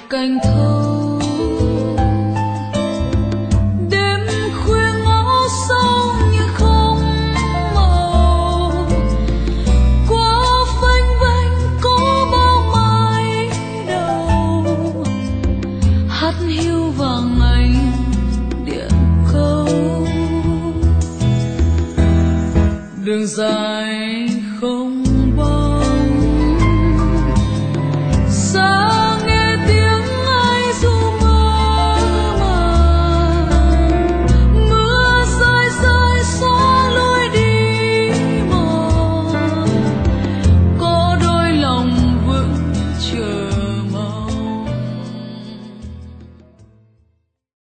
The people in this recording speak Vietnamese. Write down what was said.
cành thâu. Đêm khuya ngõ sâu như không màu, qua phanh vanh có bao mái đầu, hát hiu vàng anh điện câu. Đường dài không